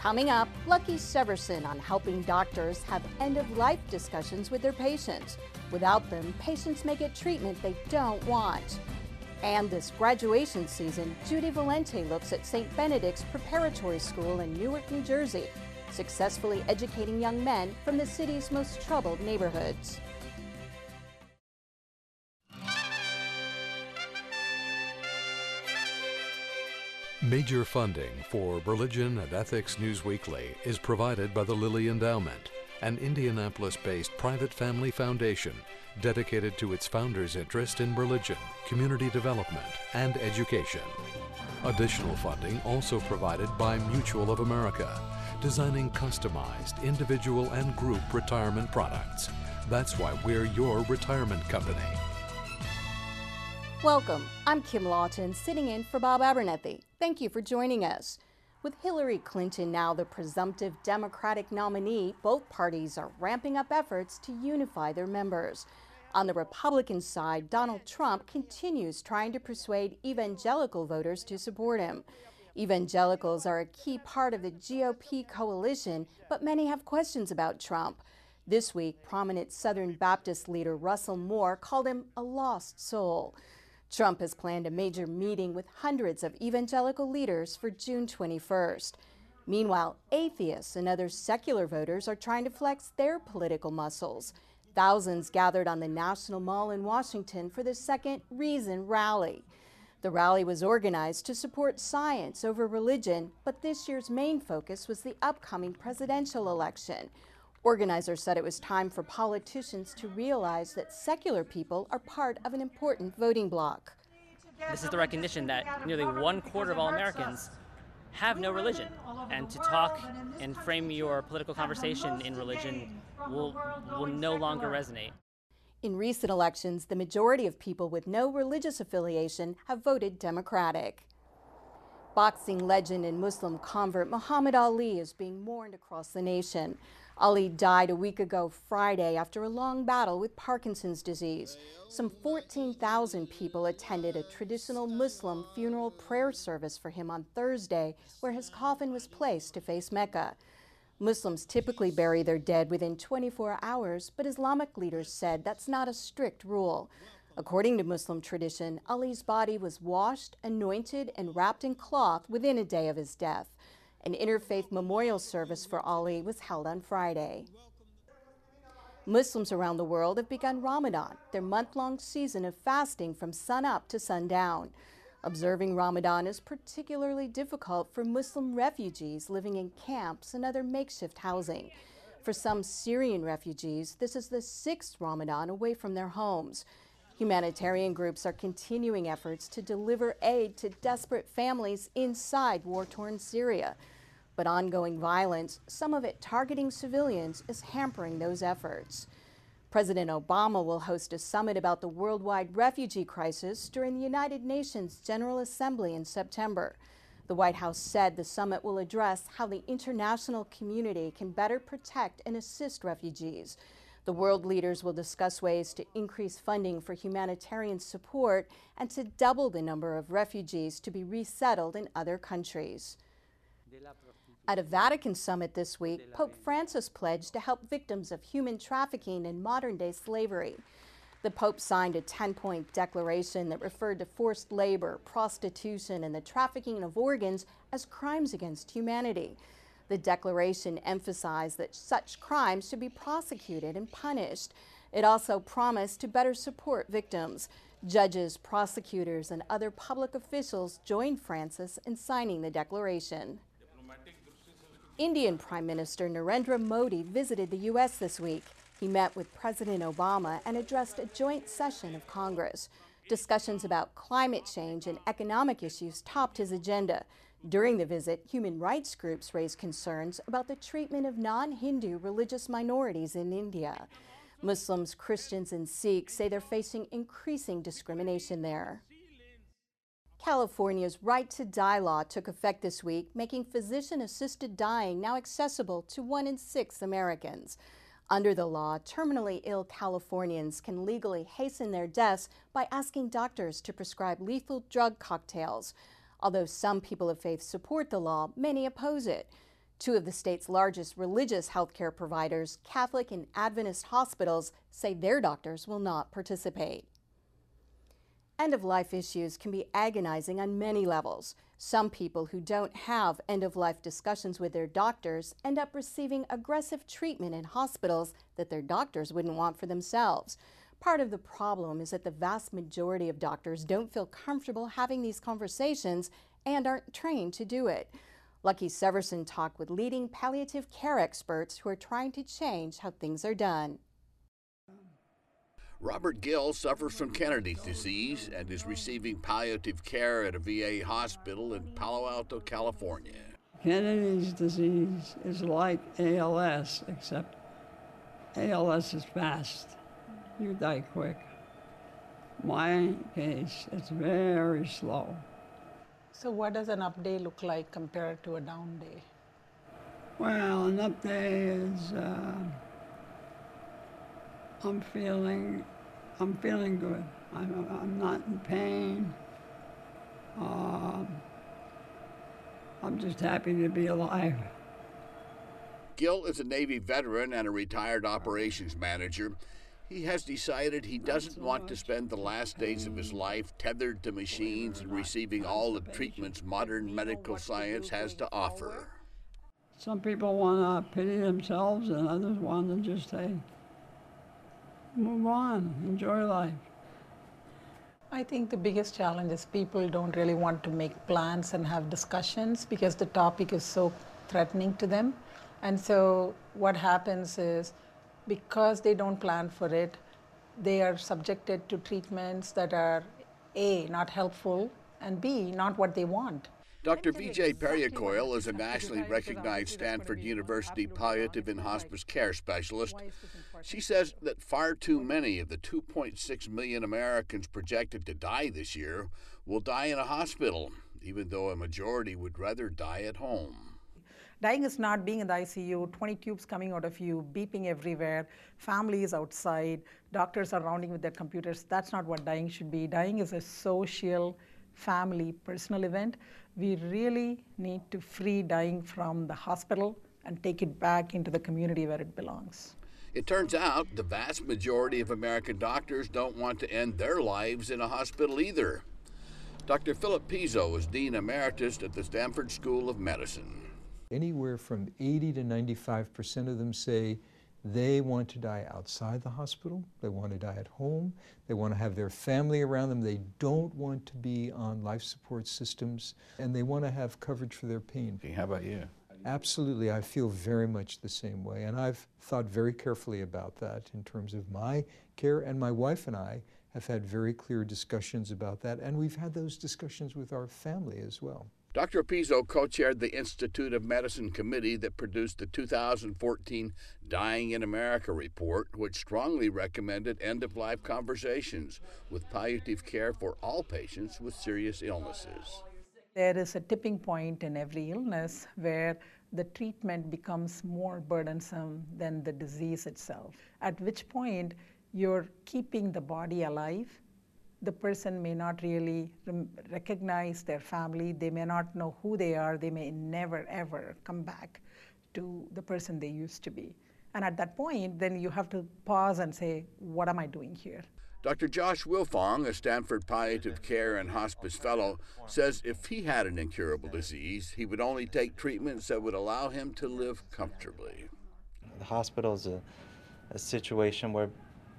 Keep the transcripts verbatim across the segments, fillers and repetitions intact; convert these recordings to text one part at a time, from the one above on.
Coming up, Lucky Severson on helping doctors have end-of-life discussions with their patients. Without them, patients may get treatment they don't want. And this graduation season, Judy Valente looks at Saint Benedict's Preparatory School in Newark, New Jersey, successfully educating young men from the city's most troubled neighborhoods. Major funding for Religion and Ethics News Weekly is provided by the Lilly Endowment, an Indianapolis-based private family foundation dedicated to its founders' interest in religion, community development, and education. Additional funding also provided by Mutual of America, designing customized individual and group retirement products. That's why we're your retirement company. Welcome. I'm Kim Lawton, sitting in for Bob Abernethy. Thank you for joining us. With Hillary Clinton now the presumptive Democratic nominee, both parties are ramping up efforts to unify their members. On the Republican side, Donald Trump continues trying to persuade evangelical voters to support him. Evangelicals are a key part of the G O P coalition, but many have questions about Trump. This week, prominent Southern Baptist leader Russell Moore called him a lost soul. Trump has planned a major meeting with hundreds of evangelical leaders for June twenty-first. Meanwhile, atheists and other secular voters are trying to flex their political muscles. Thousands gathered on the National Mall in Washington for the second Reason rally. The rally was organized to support science over religion, but this year's main focus was the upcoming presidential election. Organizers said it was time for politicians to realize that secular people are part of an important voting bloc. This is the recognition that nearly one quarter of all Americans have no religion, and to talk and frame your political conversation in religion will, will no longer resonate. In recent elections, the majority of people with no religious affiliation have voted Democratic. Boxing legend and Muslim convert Muhammad Ali is being mourned across the nation. Ali died a week ago Friday after a long battle with Parkinson's disease. Some fourteen thousand people attended a traditional Muslim funeral prayer service for him on Thursday, where his coffin was placed to face Mecca. Muslims typically bury their dead within twenty-four hours, but Islamic leaders said that's not a strict rule. According to Muslim tradition, Ali's body was washed, anointed, and wrapped in cloth within a day of his death. An interfaith memorial service for Ali was held on Friday. Muslims around the world have begun Ramadan, their month-long season of fasting from sunup to sundown. Observing Ramadan is particularly difficult for Muslim refugees living in camps and other makeshift housing. For some Syrian refugees, this is the sixth Ramadan away from their homes. Humanitarian groups are continuing efforts to deliver aid to desperate families inside war-torn Syria. But ongoing violence, some of it targeting civilians, is hampering those efforts. President Obama will host a summit about the worldwide refugee crisis during the United Nations General Assembly in September. The White House said the summit will address how the international community can better protect and assist refugees. The world leaders will discuss ways to increase funding for humanitarian support and to double the number of refugees to be resettled in other countries. At a Vatican summit this week, Pope Francis pledged to help victims of human trafficking and modern-day slavery. The Pope signed a ten-point declaration that referred to forced labor, prostitution, and the trafficking of organs as crimes against humanity. The declaration emphasized that such crimes should be prosecuted and punished. It also promised to better support victims. Judges, prosecutors, and other public officials joined Francis in signing the declaration. Indian Prime Minister Narendra Modi visited the U S this week. He met with President Obama and addressed a joint session of Congress. Discussions about climate change and economic issues topped his agenda. During the visit, human rights groups raised concerns about the treatment of non-Hindu religious minorities in India. Muslims, Christians, and Sikhs say they're facing increasing discrimination there. California's Right to Die law took effect this week, making physician-assisted dying now accessible to one in six Americans. Under the law, terminally ill Californians can legally hasten their deaths by asking doctors to prescribe lethal drug cocktails. Although some people of faith support the law, many oppose it. Two of the state's largest religious healthcare providers, Catholic and Adventist hospitals, say their doctors will not participate. End-of-life issues can be agonizing on many levels. Some people who don't have end-of-life discussions with their doctors end up receiving aggressive treatment in hospitals that their doctors wouldn't want for themselves. Part of the problem is that the vast majority of doctors don't feel comfortable having these conversations and aren't trained to do it. Lucky Severson talked with leading palliative care experts who are trying to change how things are done. Robert Gill suffers from Kennedy's disease and is receiving palliative care at a V A hospital in Palo Alto, California. Kennedy's disease is like A L S, except A L S is fast. You die quick. My case, it's very slow. So what does an up day look like compared to a down day? Well, an up day is, uh, I'm feeling, I'm feeling good. I'm, I'm not in pain. Um, I'm just happy to be alive. Gill is a Navy veteran and a retired operations manager. He has decided he doesn't want to spend the last days of his life tethered to machines and receiving all the treatments modern medical science has to offer. Some people want to pity themselves and others want to just say, move on, enjoy life. I think the biggest challenge is people don't really want to make plans and have discussions because the topic is so threatening to them. And so what happens is, because they don't plan for it, they are subjected to treatments that are A, not helpful, and B, not what they want. Doctor Vijay Periacoil is a nationally recognized Stanford University palliative and hospice care specialist. She says that far too many of the two point six million Americans projected to die this year will die in a hospital, even though a majority would rather die at home. Dying is not being in the I C U, twenty tubes coming out of you, beeping everywhere, families outside, doctors are rounding with their computers. That's not what dying should be. Dying is a social, family, personal event. We really need to free dying from the hospital and take it back into the community where it belongs. It turns out the vast majority of American doctors don't want to end their lives in a hospital either. Doctor Philip Pizzo is Dean Emeritus at the Stanford School of Medicine. Anywhere from eighty to ninety-five percent of them say they want to die outside the hospital, they want to die at home, they want to have their family around them, they don't want to be on life support systems, and they want to have coverage for their pain. Okay, how about you? Absolutely, I feel very much the same way, and I've thought very carefully about that in terms of my care, and my wife and I have had very clear discussions about that, and we've had those discussions with our family as well. Doctor Pizzo co-chaired the Institute of Medicine committee that produced the two thousand fourteen Dying in America report, which strongly recommended end-of-life conversations with palliative care for all patients with serious illnesses. There is a tipping point in every illness where the treatment becomes more burdensome than the disease itself, at which point you're keeping the body alive. The person may not really recognize their family, they may not know who they are, they may never ever come back to the person they used to be. And at that point, then you have to pause and say, what am I doing here? Doctor Josh Wilfong, a Stanford palliative care and hospice fellow, says if he had an incurable disease, he would only take treatments that would allow him to live comfortably. The hospital is a, a situation where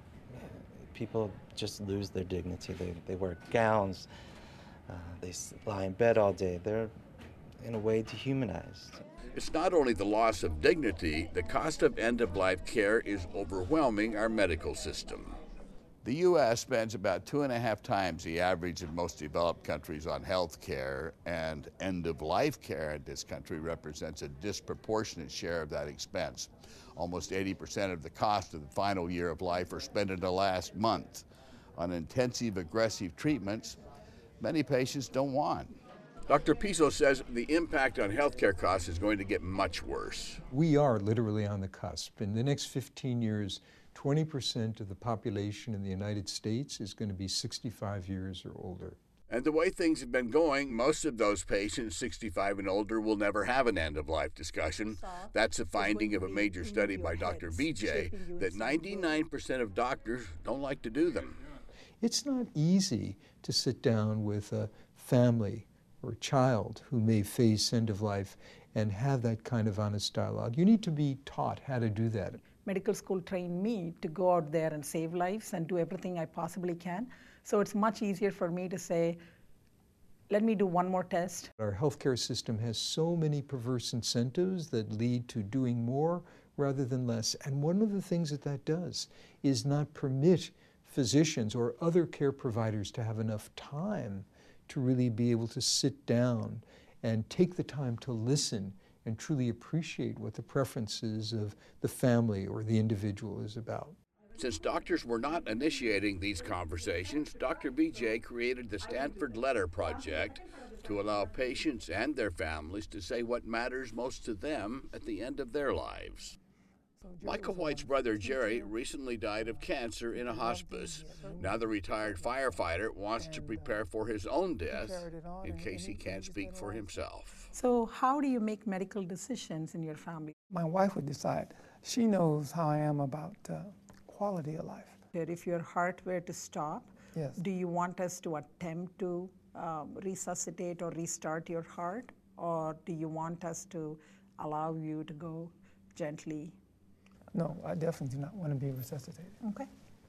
people just lose their dignity. They, they wear gowns, uh, they lie in bed all day. They're, in a way, dehumanized. It's not only the loss of dignity, the cost of end-of-life care is overwhelming our medical system. The U S spends about two and a half times the average in most developed countries on health care, and end-of-life care in this country represents a disproportionate share of that expense. Almost eighty percent of the cost of the final year of life are spent in the last month on intensive, aggressive treatments many patients don't want. Doctor Pizzo says the impact on healthcare costs is going to get much worse. We are literally on the cusp. In the next fifteen years, twenty percent of the population in the United States is going to be sixty-five years or older. And the way things have been going, most of those patients sixty-five and older will never have an end-of-life discussion. That's a finding of a major study by Doctor Vijay, that ninety-nine percent of doctors don't like to do them. It's not easy to sit down with a family or a child who may face end of life and have that kind of honest dialogue. You need to be taught how to do that. Medical school trained me to go out there and save lives and do everything I possibly can. So it's much easier for me to say, let me do one more test. Our healthcare system has so many perverse incentives that lead to doing more rather than less. And one of the things that that does is not permit physicians or other care providers to have enough time to really be able to sit down and take the time to listen and truly appreciate what the preferences of the family or the individual is about. Since doctors were not initiating these conversations, Doctor Vijay created the Stanford Letter Project to allow patients and their families to say what matters most to them at the end of their lives. Michael White's brother Jerry recently died of cancer in a hospice. Now the retired firefighter wants to prepare for his own death in case he can't speak for himself. So how do you make medical decisions in your family? My wife would decide. She knows how I am about uh, quality of life. If your heart were to stop, yes. Do you want us to attempt to um, resuscitate or restart your heart? Or do you want us to allow you to go gently? No, I definitely do not want to be resuscitated. Okay.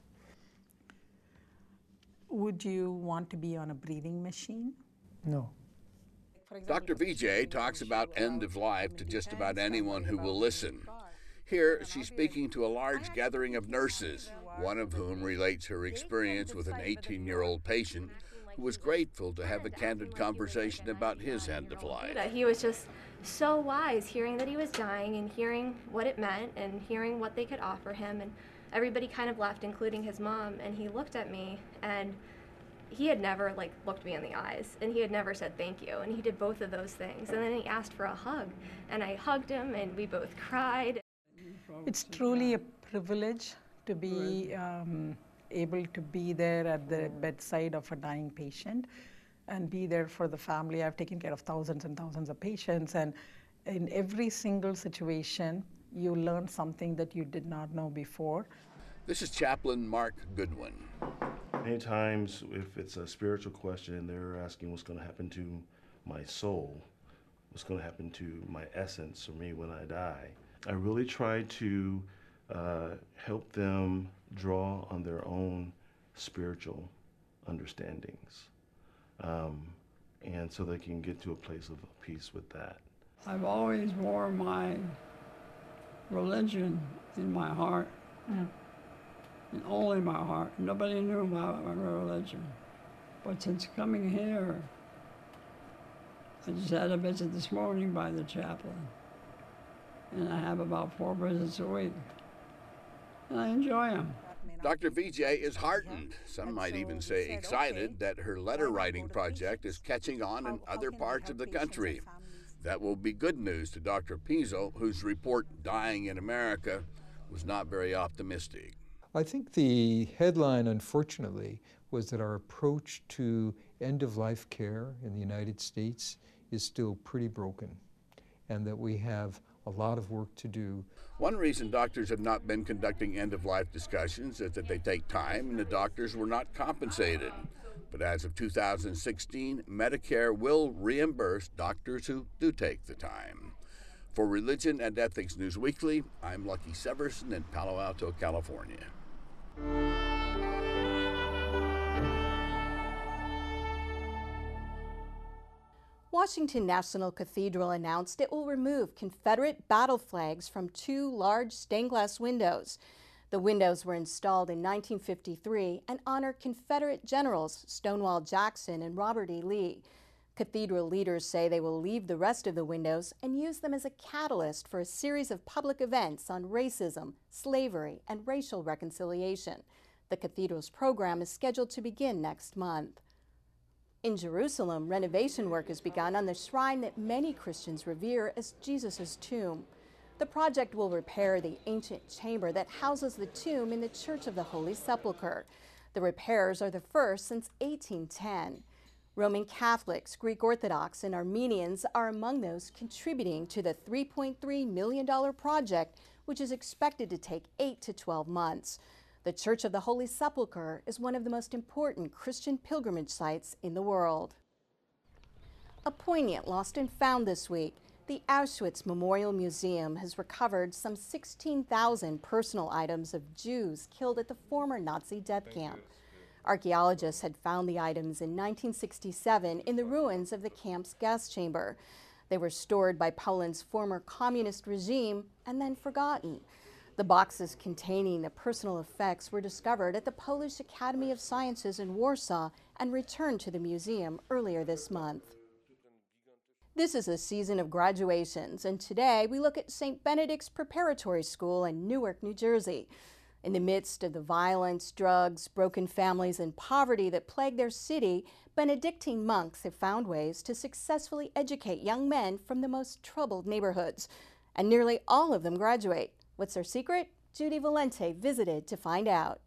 Would you want to be on a breathing machine? No. Doctor Vijay talks about end of life to just about anyone who will listen. Here, she's speaking to a large gathering of nurses, one of whom relates her experience with an eighteen-year-old patient who was grateful to have a candid conversation about his end of life. He was just so wise, hearing that he was dying and hearing what it meant and hearing what they could offer him. And everybody kind of left, including his mom, and he looked at me, and he had never like looked me in the eyes, and he had never said thank you, and he did both of those things. And then he asked for a hug, and I hugged him, and we both cried. It's truly a privilege to be um, able to be there at the bedside of a dying patient and be there for the family. I've taken care of thousands and thousands of patients, and in every single situation, you learn something that you did not know before. This is Chaplain Mark Goodwin. Many times, if it's a spiritual question, they're asking what's going to happen to my soul, what's going to happen to my essence, or me when I die. I really try to uh, help them draw on their own spiritual understandings, um, and so they can get to a place of peace with that. I've always worn my religion in my heart, mm. and only my heart. Nobody knew about my religion. But since coming here, I just had a visit this morning by the chaplain, and I have about four visits a week, and I enjoy them. Doctor Vijay is heartened, some might even say excited, that her letter writing project is catching on in other parts of the country. That will be good news to Doctor Pizzo, whose report, Dying in America, was not very optimistic. I think the headline, unfortunately, was that our approach to end-of-life care in the United States is still pretty broken, and that we have a lot of work to do. One reason doctors have not been conducting end-of-life discussions is that they take time and the doctors were not compensated. But as of two thousand sixteen, Medicare will reimburse doctors who do take the time. For Religion and Ethics News Weekly, I'm Lucky Severson in Palo Alto, California. Washington National Cathedral announced it will remove Confederate battle flags from two large stained glass windows. The windows were installed in nineteen fifty-three and honor Confederate generals Stonewall Jackson and Robert E. Lee. Cathedral leaders say they will leave the rest of the windows and use them as a catalyst for a series of public events on racism, slavery, and racial reconciliation. The cathedral's program is scheduled to begin next month. In Jerusalem, renovation work has begun on the shrine that many Christians revere as Jesus' tomb. The project will repair the ancient chamber that houses the tomb in the Church of the Holy Sepulchre. The repairs are the first since eighteen ten. Roman Catholics, Greek Orthodox, and Armenians are among those contributing to the three point three million dollars project, which is expected to take eight to twelve months. The Church of the Holy Sepulchre is one of the most important Christian pilgrimage sites in the world. A poignant lost and found this week. The Auschwitz Memorial Museum has recovered some sixteen thousand personal items of Jews killed at the former Nazi death camp. Archaeologists had found the items in nineteen sixty-seven in the ruins of the camp's gas chamber. They were stored by Poland's former communist regime and then forgotten. The boxes containing the personal effects were discovered at the Polish Academy of Sciences in Warsaw and returned to the museum earlier this month. This is a season of graduations, and today we look at Saint Benedict's Preparatory School in Newark, New Jersey. In the midst of the violence, drugs, broken families, and poverty that plague their city, Benedictine monks have found ways to successfully educate young men from the most troubled neighborhoods. And nearly all of them graduate. What's their secret? Judy Valente visited to find out.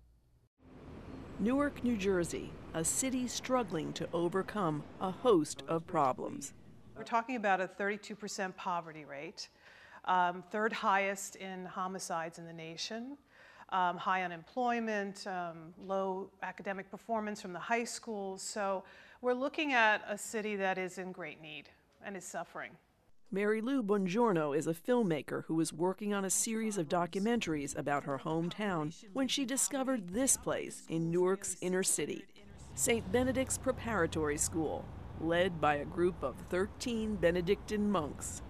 Newark, New Jersey, a city struggling to overcome a host of problems. We're talking about a thirty-two percent poverty rate, um, third highest in homicides in the nation. Um, high unemployment, um, low academic performance from the high schools. So we're looking at a city that is in great need and is suffering. Mary Lou Bongiorno is a filmmaker who was working on a series of documentaries about her hometown when she discovered this place in Newark's inner city, Saint Benedict's Preparatory School, led by a group of thirteen Benedictine monks.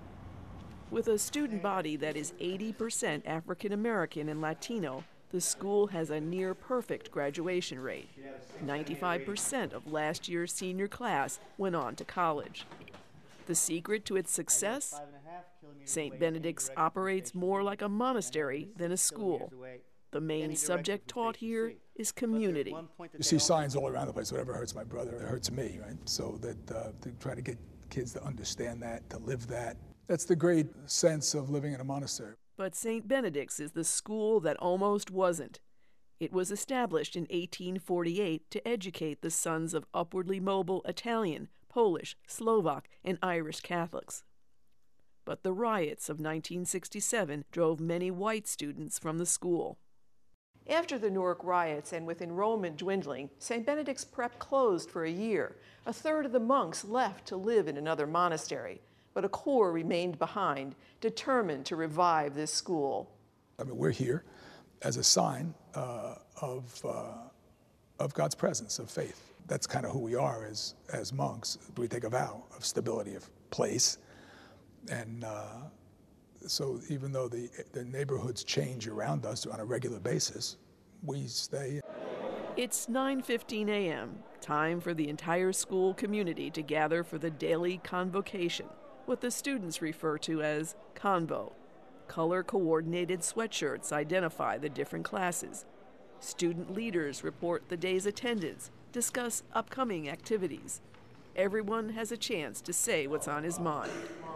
With a student body that is eighty percent African American and Latino, the school has a near-perfect graduation rate. ninety-five percent of last year's senior class went on to college. The secret to its success? Saint Benedict's operates more like a monastery than a school. The main subject taught here is community. You see signs all around the place, whatever hurts my brother, it hurts me, right? So that uh, to try to get kids to understand that, to live that. That's the great sense of living in a monastery. But Saint Benedict's is the school that almost wasn't. It was established in eighteen forty-eight to educate the sons of upwardly mobile Italian, Polish, Slovak, and Irish Catholics. But the riots of nineteen sixty-seven drove many white students from the school. After the Newark riots and with enrollment dwindling, Saint Benedict's Prep closed for a year. A third of the monks left to live in another monastery. But a core remained behind, determined to revive this school. I mean, we're here as a sign uh, of, uh, of God's presence, of faith. That's kind of who we are as, as monks. We take a vow of stability of place. And uh, so even though the, the neighborhoods change around us on a regular basis, we stay. It's nine fifteen a m, time for the entire school community to gather for the daily convocation, what the students refer to as convo. Color-coordinated sweatshirts identify the different classes. Student leaders report the day's attendance, discuss upcoming activities. Everyone has a chance to say what's on his mind.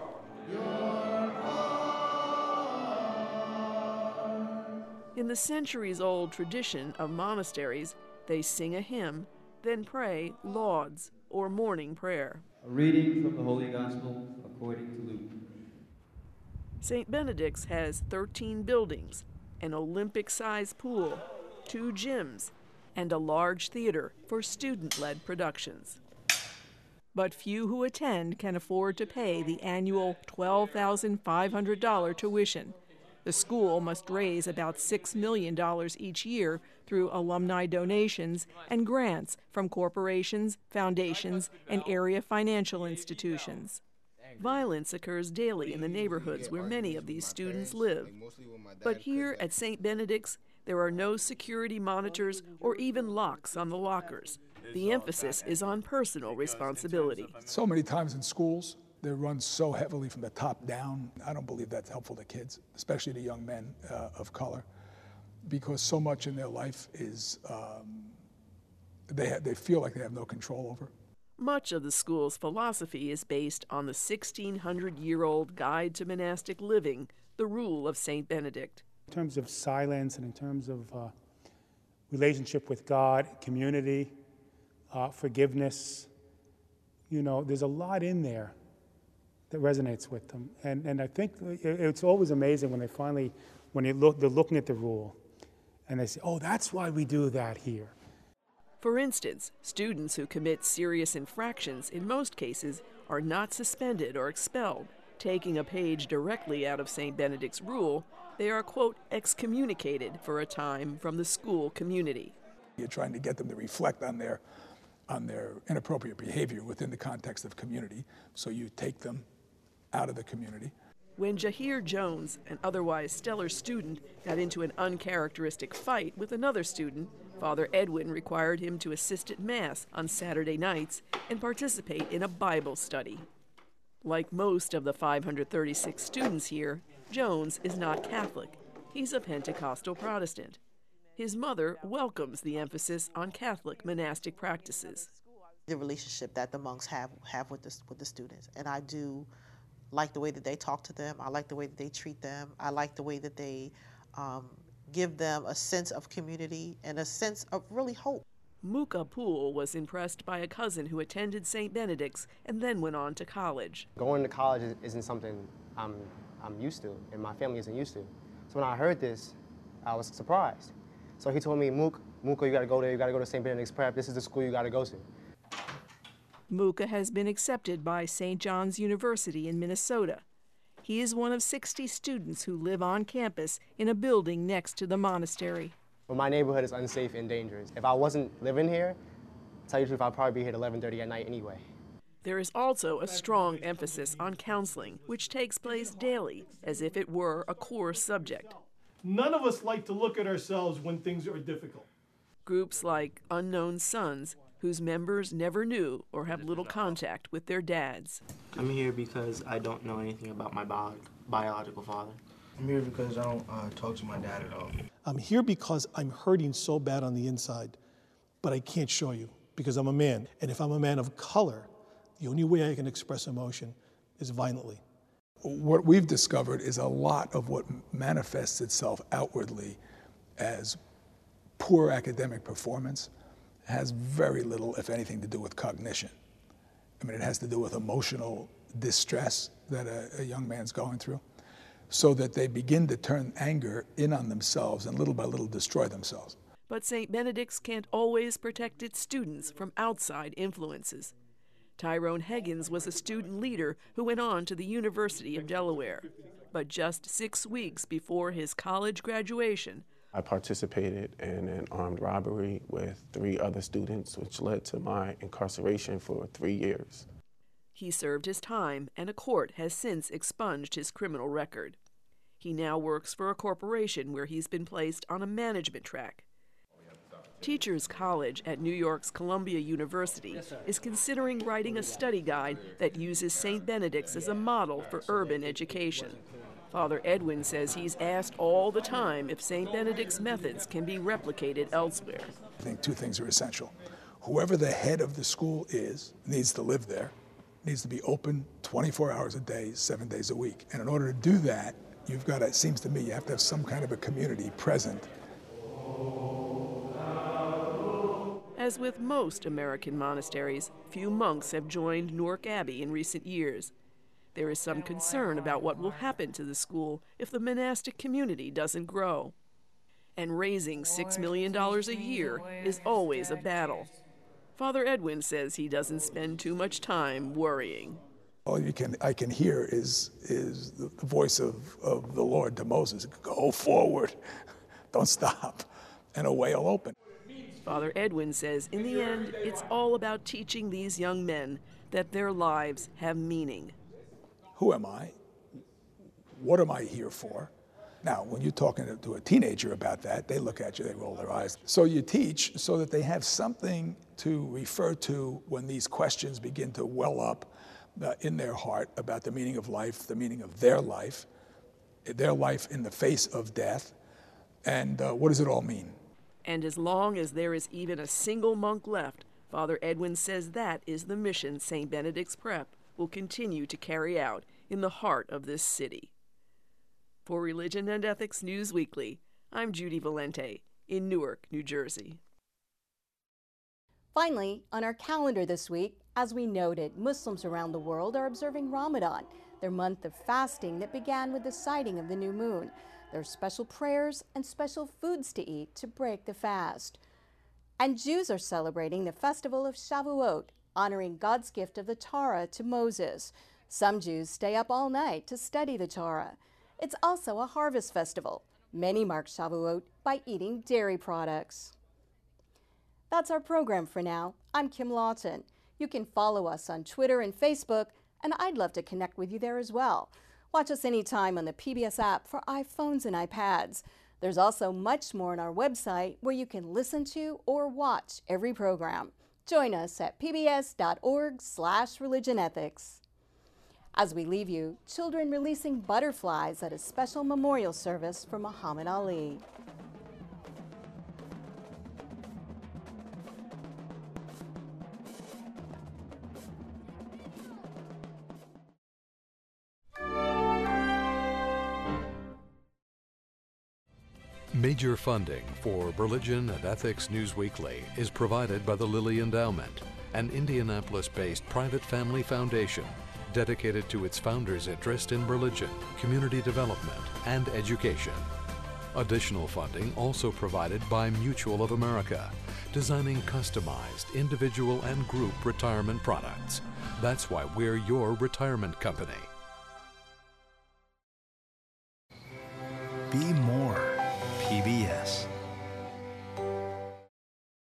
In the centuries-old tradition of monasteries, they sing a hymn, then pray lauds or morning prayer. A reading from the Holy Gospel according to Luke. Saint Benedict's has thirteen buildings, an Olympic-sized pool, two gyms, and a large theater for student-led productions. But few who attend can afford to pay the annual twelve thousand five hundred dollars tuition. The school must raise about six million dollars each year through alumni donations and grants from corporations, foundations, and area financial institutions. Violence occurs daily in the neighborhoods where many of these students live. But here at Saint Benedict's, there are no security monitors or even locks on the lockers. The emphasis is on personal responsibility. So many times in schools, they're run so heavily from the top down. I don't believe that's helpful to kids, especially to young men uh, of color, because so much in their life is um, they, ha- they feel like they have no control over. Much of the school's philosophy is based on the sixteen hundred year old Guide to Monastic Living, the Rule of Saint Benedict. In terms of silence and in terms of uh, relationship with God, community, uh, forgiveness, You know, there's a lot in there that resonates with them. And, and I think it's always amazing when they finally, when they look, they're looking at the rule and they say, oh, that's why we do that here. For instance, students who commit serious infractions in most cases are not suspended or expelled. Taking a page directly out of Saint Benedict's rule, they are, quote, excommunicated for a time from the school community. You're trying to get them to reflect on their, on their inappropriate behavior within the context of community, so you take them out of the community. When Jahir Jones, an otherwise stellar student, got into an uncharacteristic fight with another student, Father Edwin required him to assist at Mass on Saturday nights and participate in a Bible study. Like most of the five hundred thirty-six students here, Jones is not Catholic. He's a Pentecostal Protestant. His mother welcomes the emphasis on Catholic monastic practices. The relationship that the monks have have with the, with the students, and I do like the way that they talk to them. I like the way that they treat them. I like the way that they um, give them a sense of community and a sense of really hope. Muka Poole was impressed by a cousin who attended Saint Benedict's and then went on to college. Going to college isn't something I'm, I'm used to, and my family isn't used to. So when I heard this, I was surprised. So he told me, Mook, Muka, you gotta go there, you gotta go to Saint Benedict's Prep, this is the school you gotta go to. Muka has been accepted by Saint John's University in Minnesota. He is one of sixty students who live on campus in a building next to the monastery. But my neighborhood is unsafe and dangerous. If I wasn't living here, to tell you the truth, I'd probably be here at eleven thirty at night anyway. There is also a strong emphasis on counseling, which takes place daily, as if it were a core subject. None of us like to look at ourselves when things are difficult. Groups like Unknown Sons, whose members never knew or have little contact with their dads. I'm here because I don't know anything about my bio biological father. I'm here because I don't uh, talk to my dad at all. I'm here because I'm hurting so bad on the inside, but I can't show you because I'm a man. And if I'm a man of color, the only way I can express emotion is violently. What we've discovered is a lot of what manifests itself outwardly as poor academic performance has very little, if anything, to do with cognition. I mean, it has to do with emotional distress that a, a young man's going through, so that they begin to turn anger in on themselves and little by little destroy themselves. But Saint Benedict's can't always protect its students from outside influences. Tyrone Higgins was a student leader who went on to the University of Delaware. But just six weeks before his college graduation, I participated in an armed robbery with three other students, which led to my incarceration for three years. He served his time, and a court has since expunged his criminal record. He now works for a corporation where he's been placed on a management track. Teachers College at New York's Columbia University is considering writing a study guide that uses Saint Benedict's as a model for urban education. Father Edwin says he's asked all the time if Saint Benedict's methods can be replicated elsewhere. I think two things are essential. Whoever the head of the school is needs to live there, needs to be open twenty-four hours a day, seven days a week. And in order to do that, you've got to, it seems to me, you have to have some kind of a community present. As with most American monasteries, few monks have joined Newark Abbey in recent years. There is some concern about what will happen to the school if the monastic community doesn't grow. And raising six million dollars a year is always a battle. Father Edwin says he doesn't spend too much time worrying. All you can, I can hear is, is the voice of, of the Lord to Moses, go forward, don't stop, and a way will open. Father Edwin says in the end, it's all about teaching these young men that their lives have meaning. Who am I? What am I here for? Now, when you're talking to a teenager about that, they look at you, they roll their eyes. So you teach so that they have something to refer to when these questions begin to well up uh, in their heart about the meaning of life, the meaning of their life, their life in the face of death, and uh, what does it all mean? And as long as there is even a single monk left, Father Edwin says that is the mission Saint Benedict's Prep will continue to carry out in the heart of this city. For Religion and Ethics News Weekly, I'm Judy Valente in Newark, New Jersey. Finally, on our calendar this week, As we noted, Muslims around the world are observing Ramadan, their month of fasting that began with the sighting of the new moon. There are special prayers and special foods to eat to break the fast. And Jews are celebrating the festival of Shavuot, honoring God's gift of the Torah to Moses. Some Jews stay up all night to study the Torah. It's also a harvest festival. Many mark Shavuot by eating dairy products. That's our program for now. I'm Kim Lawton. You can follow us on Twitter and Facebook, and I'd love to connect with you there as well. Watch us anytime on the P B S app for iPhones and iPads. There's also much more on our website where you can listen to or watch every program. Join us at p b s dot org slash religion ethics. As we leave you, children releasing butterflies at a special memorial service for Muhammad Ali. Major funding for Religion and Ethics News Weekly is provided by the Lilly Endowment, an Indianapolis-based private family foundation dedicated to its founders' interest in religion, community development, and education. Additional funding also provided by Mutual of America, designing customized individual and group retirement products. That's why we're your retirement company. Be more P B S.